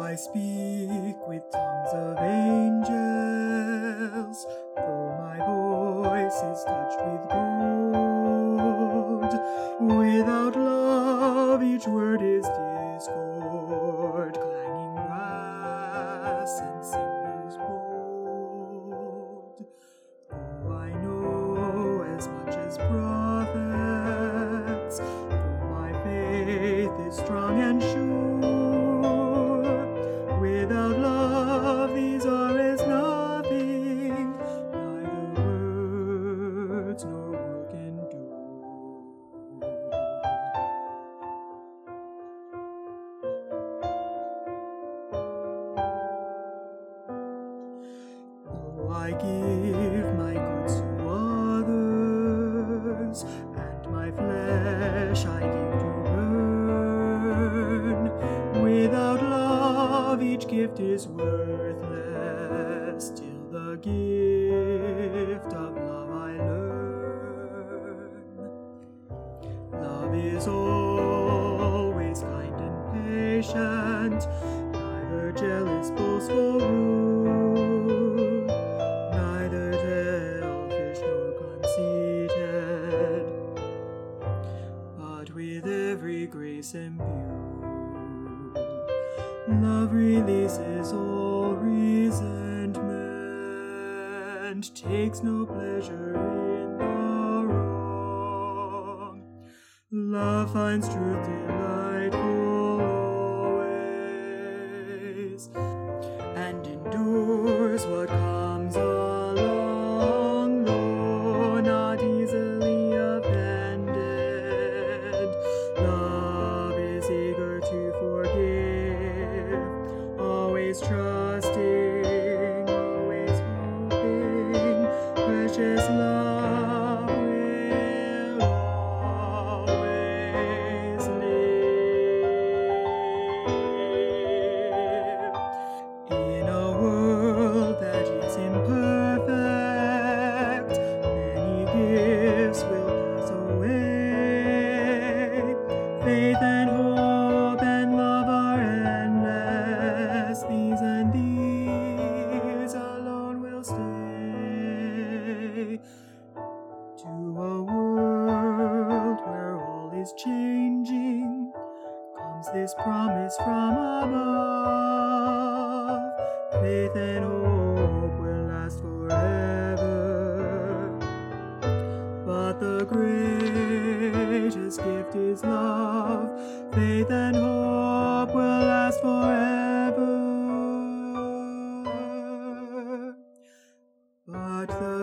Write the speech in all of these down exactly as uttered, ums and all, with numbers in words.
I speak with tongues of angels, though my voice is touched with gold. Without love, each word is discord, clanging brass and cymbals bold. Though I know as much as prophets, though my faith is strong and sure, without love these are as nothing, neither words nor work endure. Though I give my goods to others, and my flesh I give to burn, without love each gift is worthless, till the gift of love I learn. Love is always kind and patient, neither jealous, boastful, rude, neither selfish nor conceited, but with every grace imbued. Love releases all resentment, takes no pleasure in the wrong. Love finds truth delightful always, and endures what comes along, though not easily offended. Love is eager to forgive, always trusting, always hoping. Precious love will always live. In a world that is imperfect, many gifts will pass away. Faith and hope and love are endless. These and these alone will stay. To a world where all is changing comes this promise from above. Faith and hope will last forever, but the greatest gift is love. Faith and hope will last forever, but the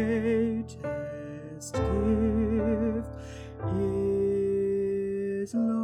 greatest gift is love.